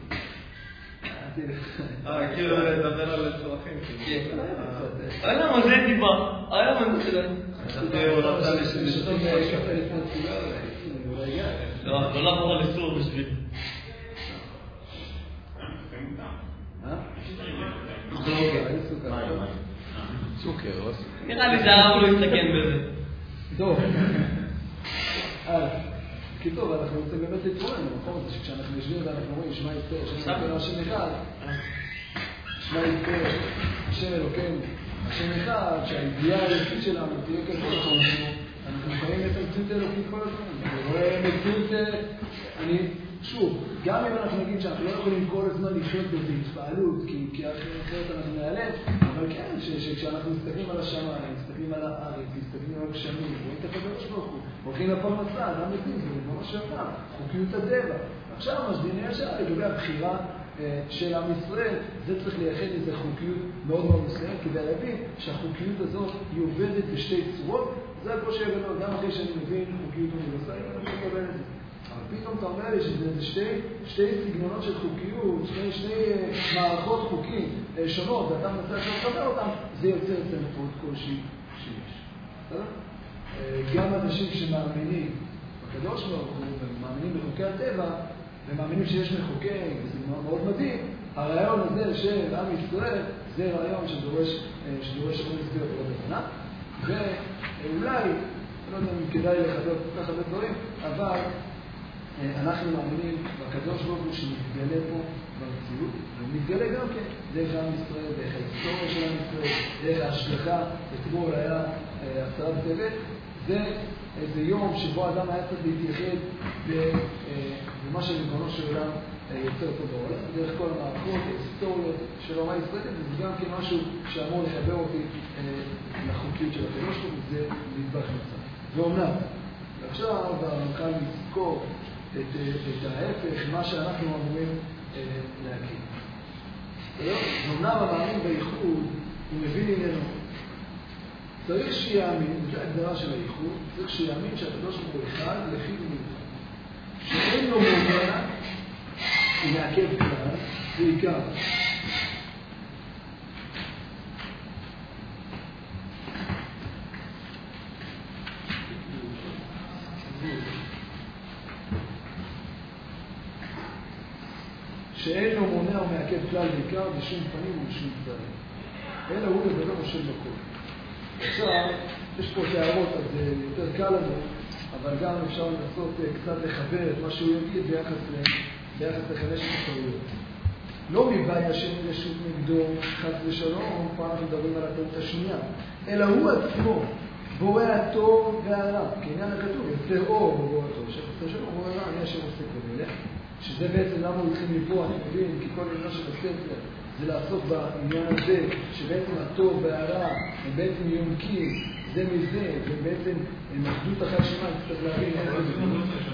Speaker 6: אה, כאילו לדבר על הצמחים.
Speaker 3: כן. אוי למה זה דיבר? אוי למה זה שלהם? לא, לא לעבור על איסור בשביל.
Speaker 4: סוכר, לא סוכר.
Speaker 3: נראה לי זה הרב לא יסתכן בזה.
Speaker 2: טוב. אז, כתוב, אנחנו רוצים באמת להתרואן במקום הזה, שכשאנחנו יושבים ואנחנו רואים שמע יתפר, שמע יתפר השם אחד, שמע יתפר, השם אלוקינו, השם אחד, שהידיעה האלוקית שלנו תהיה כזאת, אנחנו חיים את המציאות האלוקית כל הזמן. אני רואה מציאות, אני, שוב, גם אם אנחנו נגיד שאנחנו לא יכולים כל הזמן לחיות באיזו התפעלות, כי אחרת אנחנו נעלם, אבל כן, שכשאנחנו מסתכלים על השמיים, מסתכלים על הארץ, מסתכלים על הגשמים, רואים את הקדוש ברוך הוא, הולכים לפרנסה, אדם מתים, זה ריבונו של עולם, חוקיות הטבע. עכשיו, משדיני השעה, לגבי הבחירה של עם ישראל, זה צריך לייחד איזו חוקיות מאוד מאוד מסוימת, כדי להבין שהחוקיות הזאת היא עובדת בשתי צורות. זה הקושי הגדול, גם אחרי שאני מבין חוקיות אוניברסלית, אני לא מקבל את זה. אבל פתאום אתה אומר לי שזה שתי, שתי סגנונות של חוקיות, שני, שני מערכות חוקים שונות, ואתה מנסה לחבר אותם, זה יוצר אצלנו פה עוד קושי שיש. גם אנשים שמאמינים בקדוש ברוך הוא, ומאמינים בחוקי הטבע, ומאמינים שיש מחוקק, וזה מאוד מדהים, הרעיון הזה של עם ישראל, זה רעיון שדורש, שדורש כל הסביר אותו בבנה, ואולי, לא יודע אם כדאי לחדור כל כך הרבה דברים, אבל אנחנו מאמינים בקדוש ברוך הוא שמתגלה פה במציאות, ומתגלה גם כן דרך עם ישראל, דרך ההיסטוריה של עם ישראל, דרך ההשגחה, אתמול היה עשרה בטבת, זה איזה יום שבו אדם היה צריך להתייחד במה שריבונו של עולם יוצר אותו בעולם, דרך כל המערכות, ההיסטוריות של אומה ישראלית, וזה גם כמשהו שאמור לחבר אותי לחוקיות של הקדוש ברוך הוא, זה נדבך נוסף. ואומנם, ועכשיו הרמח"ל לזכור את, את ההפך, מה שאנחנו אמורים להקים. ואומנם המאמין בייחוד, הוא מבין עניינו. צריך שיאמין, זו ההגדרה של הייחוד, צריך שיאמין שהקדוש ברוך הוא אחד, יחיד ומיוחד. שאין לו מונע, הוא מעכב כלל, בעיקר. שאין לו מונע ומעכב כלל בעיקר בשום פנים ובשום צדדים. אלא הוא לדבר משה בכל. עכשיו, יש פה תארות, אז זה יותר קל לנו, אבל גם אפשר לנסות קצת לחבר את מה שהוא יגיד ביחס לחמש אפשרויות. לא מבעיה שאין רשות נגדו חס ושלום, פה אנחנו מדברים על הטעות השנייה, אלא הוא עצמו, בורא הטוב והרע, כעניין הכתוב, יוצא אור בבורא הטוב, שחסר שלום בורא רע, אני אשר עושה כבלה, שזה בעצם למה הוא התחיל מפה, אני מבין, כי כל עניין של הספר זה לעסוק בעניין הזה, שבעצם הטוב והרע הם בעצם יונקים, זה מזה, ובעצם הם אחדות אחת שמה, אני צריך להבין איך זה זה.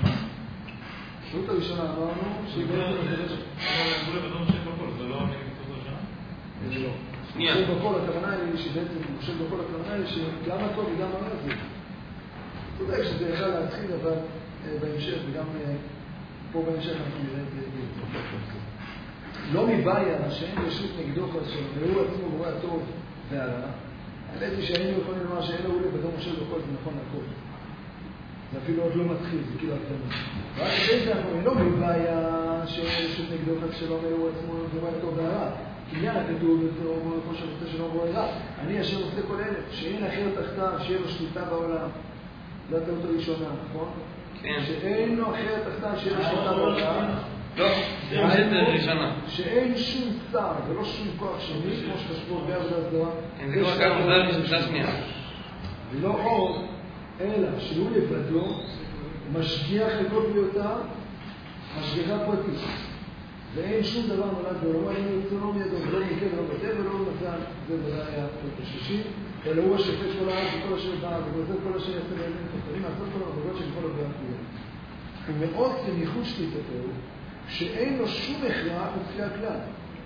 Speaker 2: השרות הראשונה אמרנו שהיא בעצם מחדש...
Speaker 7: הגבול הבדום מושל בכל, זה לא המקצועות הראשונה?
Speaker 2: זה לא. מושל בכל הכוונה היא שבעצם, מושל בכל הכוונה היא שגם הטוב וגם הרע זה. אתה יודע שזה יכול להתחיל, אבל בהמשך, וגם פה בהמשך אנחנו נראה את זה. לא מבעיה שאין רשות נגדו כל שלום, והוא עצמו בורא הטוב והרע. האמת היא שהיינו יכולים לומר שאין לו לבדו מושל בכל, זה נכון הכל. זה אפילו עוד לא מתחיל, זה כאילו הקטנה. רק בזה אנחנו לא מבעיה שאין רשות נגדו כל שלום, והוא עצמו בורא הטוב והרע. כי עניין הכתוב, כמו שרוצה שלום בורא רע, אני אשר עושה כל אלה, שאין אחר תחתיו, שיהיה לו שליטה בעולם. זו הטעות הראשונה, נכון?
Speaker 3: כן.
Speaker 2: שאין לו אחר תחתיו, שיהיה לו שליטה בעולם.
Speaker 3: לא, זה ראשונה.
Speaker 2: שאין שום צער ולא שום כוח שני, כמו שחשבו הרבה עבודה זרה.
Speaker 3: זה כבר כמה עבודה שנייה.
Speaker 2: ולא עוד, אלא שהוא לבדו, משגיח לכל בריאותיו, משגיחה פרטית. ואין שום דבר נולד בעולמו, אין רצונו מידו, ולא מקל ולא בטל ולא מזל, זה ודאי היה הפרט השישי, אלא הוא השפט כל הארץ וכל אשר בא, ובזה כל אשר יעשה בימים תחתונים, לעשות כל העבודות של כל הבריאה כולה. ומאוד כניחוד שליטתו, שאין לו שום הכרח לפי הכלל.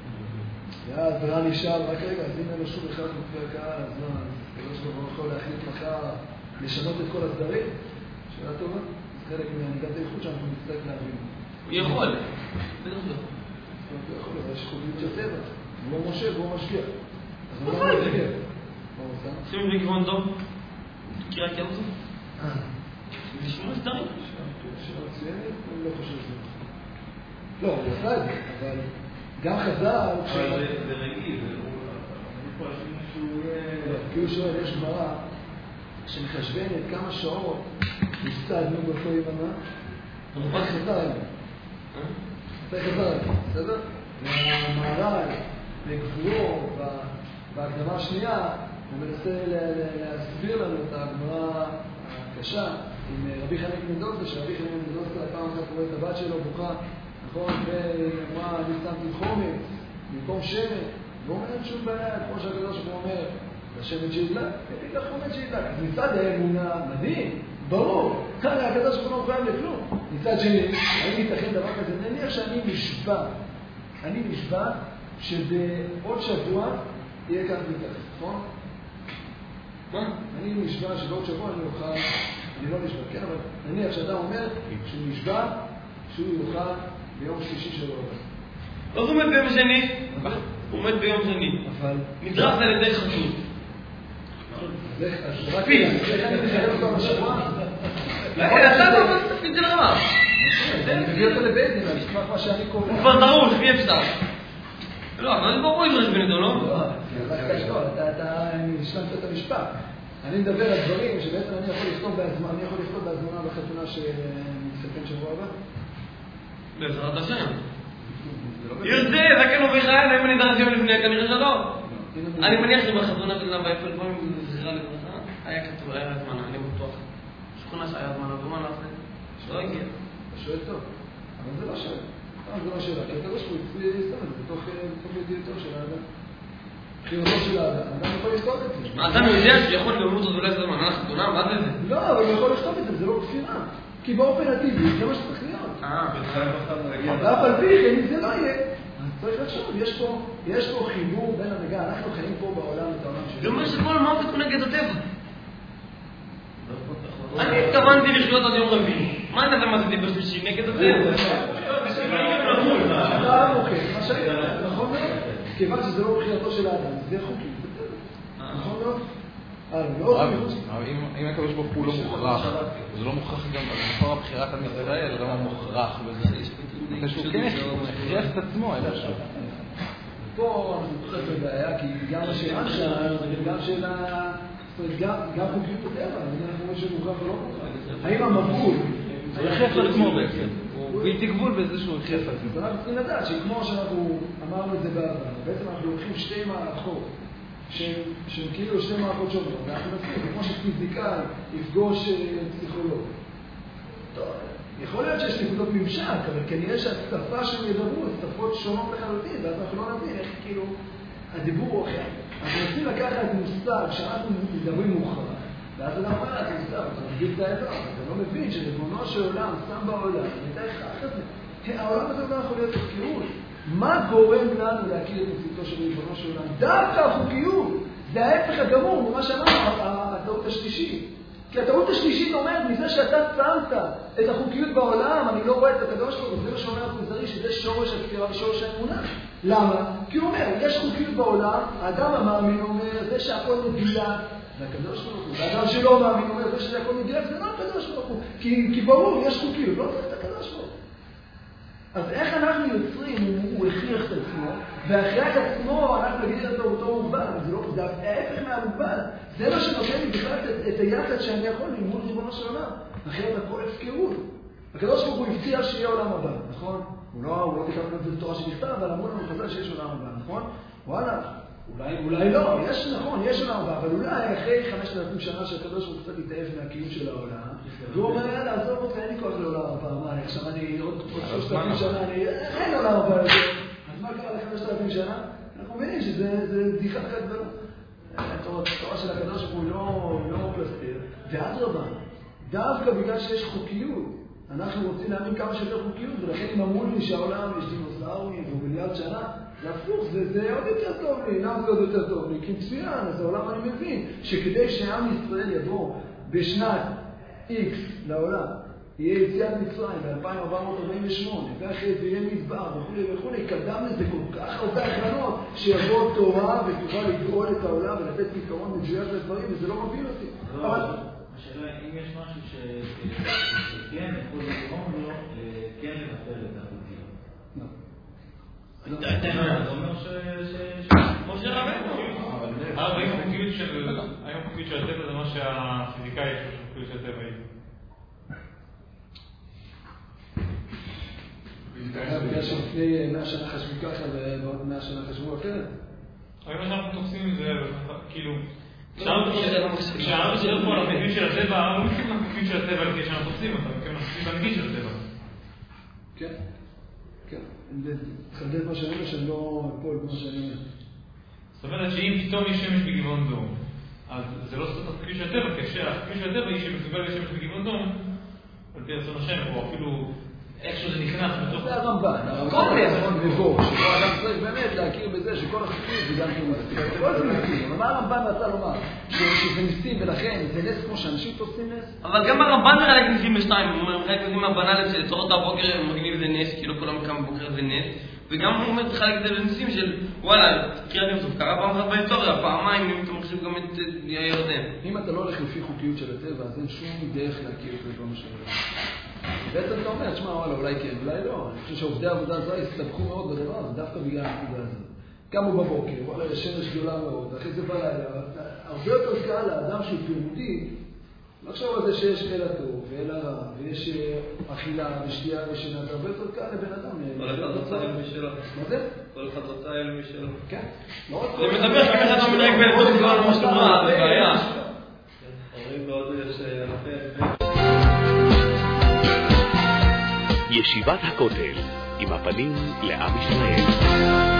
Speaker 2: ואז ברן נשאל, רק רגע, אז אם אין לו שום הכרח לפי הכלל, אז מה, אז לא שלא יכול להחליט מחר לשנות את כל הסדרים? שאלה טובה? זה חלק מהנהגת הייחוד שאנחנו נצטרך להבין.
Speaker 3: הוא יכול. בטח לא.
Speaker 2: הוא יכול, אבל יש חוקיות של טבע. הוא משה והוא משגיח. אז הוא לא משגיח. מה הוא עושה?
Speaker 3: שימו בגבון דום. קריאת ים זו. זה שום הסדרים.
Speaker 2: שאלה מצוינת, אני לא חושב שזה. לא, הוא עשה את זה, אבל גם חז"ל...
Speaker 6: אבל זה רגיל,
Speaker 2: כאילו שואל, יש גמרא שמחשבנת כמה שעות נפסדנו באותו יממה, אבל חז"ל עלינו. זה חז"ל עלינו, בסדר? והמהר"ל, בגבורו, בהקדמה השנייה, הוא מנסה להסביר לנו את הגמרא הקשה עם רבי חנין מנדוסה, שרבי חנין מנדוסה הפעם אחת קורא את הבת שלו, בוכה, נכון, ומה, אני שמתי חומץ, במקום שמן, והוא אומר אין שום בעיה, כמו שהקדוש ברוך הוא אומר, השמן שידלק, אין לך חומץ שידלק. אז מצד האמונה, מדהים, ברור, כאן הקדוש ברוך הוא לא חייב לכלום. מצד שני, האם ייתכן דבר כזה? נניח שאני נשבע, אני נשבע שבעוד שבוע יהיה כאן מתחת, נכון? מה? אני נשבע שבעוד שבוע אני אוכל, אני לא נשבע, כן, אבל נניח שאדם אומר שהוא נשבע שהוא יוכל ביום שלישי שלו הבא.
Speaker 3: אז הוא מת ביום שני, הוא מת ביום שני.
Speaker 2: אבל...
Speaker 3: נדרס על ידי חשוד.
Speaker 2: אז רק פיל. אני מחייב אותו בשבוע.
Speaker 3: אתה לא תפקיד של רמה.
Speaker 2: אני מביא אותו לבית דין, אני אשמח מה שאני קורא.
Speaker 3: הוא כבר דרוש, מי אפשר? לא, אבל אני ברור ידרש בנידו, לא?
Speaker 2: לא, אתה השלמת את המשפט. אני מדבר על דברים שבעצם אני יכול לכתוב בהזמנה, אני יכול לכתוב בהזמנה בחתונה שמתסכן שבוע הבא.
Speaker 3: בעזרת השם. ירצה, זה כן עובר חייל, האם אני דרשים לפני, כנראה שלא. אני מניח שבחתונה של נבא אפל פעמים בזכירה לברכה, היה כתוב, היה הזמנה, אני בטוח. שכונה שהיה הזמנה, ומה נעשה? שלא הגיע.
Speaker 2: אתה שואל טוב, אבל זה לא שאלה. זה לא שאלה, כי אתה לא שואל, זה יסתם את זה, בתוך ידיעתו של האדם. בחירתו של האדם, האדם יכול לכתוב את זה.
Speaker 3: מה, אתה יודע שיכול למות עוד אולי זמן, אנחנו חתונה, מה זה זה?
Speaker 2: לא, אבל הוא יכול לכתוב את זה, זה לא בחירה. כי באופן הטבעי, זה מה שצריך להיות.
Speaker 3: אה,
Speaker 2: ואף על פי כן, אם זה לא יהיה, אז צריך לחשוב, יש פה חיבור בין המגע, אנחנו חיים פה בעולם את העולם שלנו.
Speaker 3: זה אומר שכל מוות הוא נגד הטבע. אני התכוונתי לחיות עד יום רביעי. מה אתה למדתי בשלישי נגד הטבע?
Speaker 2: אתה מוכן, מה שהיית, נכון מאוד? כיוון שזה לא בחירתו של האדם, זה חוקי, נכון מאוד?
Speaker 4: אם הקדוש ברוך הוא לא מוכרח, זה לא מוכרח גם, במקור הבחירת עם ישראל, זה לא מוכרח בזה. זה שהוא כן הכריח את עצמו איזשהו.
Speaker 2: פה אנחנו קצת בבעיה, כי גם השאלה שלנו, גם שאלה, גם חוקיות הטבע, אנחנו אומרים שמוכרח ולא מוכרח. האם המבול
Speaker 4: הוא יחף לעצמו בעצם. הוא בלתי גבול בזה שהוא יחף לעצמו.
Speaker 2: אנחנו צריכים לדעת שכמו שאנחנו אמרנו את זה בעבר, בעצם אנחנו לוקחים שתי מערכות שהן כאילו שתי מערכות שונות, ואנחנו נסכים, כמו שפיזיקל יפגוש פסיכולוג. טוב, יכול להיות שיש נקודות ממשק, אבל כנראה שהשפה שהם ידברו, שפות שונות לחלוטין, ואז אנחנו לא נבין איך כאילו הדיבור הוא אחר. אנחנו רוצים לקחת מושג שאנחנו מדברים מוכרח, ואז אתה אומר לך, מושג, אתה מבין את האלוה, אתה לא מבין שריבונו של עולם שם בעולם, אתה הכרח את זה. העולם הזה לא יכול להיות הפקרות. מה גורם לנו להכיר את מציאותו של ריבונו של עולם? דווקא החוקיות. זה ההפך הגמור ממה שאמרנו, הטעות השלישית. כי הטעות השלישית אומרת, מזה שאתה שמת את החוקיות בעולם, אני לא רואה את הקדוש ברוך הוא, זה מה שאומר הכוזרי, שזה שורש הכפירה ושורש האמונה. למה? כי הוא אומר, יש חוקיות בעולם, האדם המאמין אומר, זה שהכל מדויק, זה הקדוש ברוך הוא. האדם שלא מאמין אומר, זה שהכל מדויק, זה לא הקדוש ברוך הוא. כי, כי ברור, יש חוקיות, לא צריך את הקדוש ברוך הוא. אז איך אנחנו יוצרים, אם הוא הכריח את עצמו, והכריח את עצמו, אנחנו נגיד את אותו מוגבל, זה לא, זה ההפך מהמוגבל. זה מה שנותן לי בכלל את, את היחד שאני יכול ללמוד ריבונו של עולם. אחרת הכל הפקרות. הקדוש ברוך הוא הבטיח שיהיה עולם הבא, נכון? הוא לא, הוא לא תיקח את זה תורה שנכתב, אבל אמרו לנו חז"ל שיש עולם הבא, נכון? וואלה, אולי, אולי לא, יש, נכון, יש עולם הבא, אבל אולי אחרי חמשת אלפים שנה שהקדוש ברוך הוא קצת התאהב מהקיום של העולם, והוא אומר, יאללה, עזוב אותי, אין לי כוח לעולם הבא, מה, עכשיו אני עוד שלושת אלפים שנה, אני אין עולם הבא יותר. אז מה קרה לחמשת אלפים שנה? אנחנו מבינים שזה בדיחה אחת גדולה. התורה של הקדוש ברוך הוא לא פלסטר, ואדרבה, דווקא בגלל שיש חוקיות, אנחנו רוצים להאמין כמה שיותר חוקיות, ולכן אם אמרו לי שהעולם יש דינוסאורים ומיליארד שנה, זה הפוך, זה, זה עוד יותר טוב לי, למה זה עוד יותר טוב לי? כי מצוין, אז העולם אני מבין שכדי שעם ישראל יבוא בשנת X לעולם, יהיה יציאת מצרים ב-אלפיים ארבע מאות ארבעים ושמונה, ואחרי זה יהיה מדבר וכו' וכו', קדם לזה כל כך הרבה הכנות שיבוא תורה ותוכל לגאול את העולם ולתת פתרון מדויק לדברים, וזה לא מבין אותי. אבל
Speaker 8: השאלה, אם יש משהו שכן יכול לגרום לו, כן לבטל את החוקיות.
Speaker 2: לא.
Speaker 8: זה אומר ש...
Speaker 3: כמו שרבנו.
Speaker 7: אבל היום החוקיות של הטבע זה מה שהפיזיקאי של החוקיות של הטבע היא.
Speaker 2: בגלל שלפני מאה שנה חשבו ככה ובעוד מאה שנה חשבו אחרת.
Speaker 7: אבל מה שאנחנו תופסים זה כאילו... כשאנחנו מדברים פה על החוקיות של הטבע, אנחנו לא מתחילים לחוקיות של הטבע לפני שאנחנו תופסים אותה, כי אנחנו תופסים בנגיד של הטבע.
Speaker 2: כן, כן. תחדד מה שאני אומר שאני לא אפול כמו שאני אומר.
Speaker 7: זאת אומרת שאם פתאום יש שמש בגבעון דום, אז זה לא סוד החוקיות של הטבע, כי החוקיות של הטבע היא שמסוגל יש שמש בגבעון דום, על פי רצון השם, או אפילו איכשהו זה נכנס בתוך...
Speaker 2: זה הרמב"ן, הרמב"ן נכון ובו, שבו אדם צריך באמת להכיר בזה שכל החוקיות זה גם כאילו מספיק. כל זה ניסים, אבל מה הרמב"ן רצה לומר? שזה ניסים ולכן זה נס כמו שאנשים תופסים נס?
Speaker 3: אבל גם הרמב"ן מחלק ניסים בשתיים, הוא אומר, חלק ניסים מהבנאלית של תורות הבוקר מגניב זה נס, כאילו כולם קם בבוקר זה נס, וגם הוא אומר חלק את זה בניסים של וואלה, קריאת ים סוף, קרה פעם אחת בהיסטוריה, פעמיים, אם אתה מחשיב גם את ירדן.
Speaker 2: אם אתה לא הולך לפי חוקיות של הטבע, אז אין שום דרך להכיר את זה במשהו. בעצם אתה אומר, תשמע, וואלה, אולי כן, אולי לא. אני חושב שעובדי העבודה הזו הסתבכו מאוד בדבר הזה, דווקא בגלל הנקודה הזאת. קמו בבוקר, וואלה, יש שמש גדולה מאוד, אחרי זה בלילה. הרבה יותר קל לאדם שהוא תלמודי, לחשוב על זה שיש אל הטוב ואל הרע, ויש אכילה ושתייה ושינה, זה הרבה יותר קל לבן אדם.
Speaker 6: כל אחד רוצה אל משלו.
Speaker 2: מה זה?
Speaker 6: כל אחד רוצה אל משלו.
Speaker 2: כן.
Speaker 3: זה מדבר ככה שמדרק בלתות את כל מה שאתה אומר, זה בעיה.
Speaker 6: אומרים בעוד יש אלפי
Speaker 1: ישיבת הכותל, עם הפנים לעם ישראל.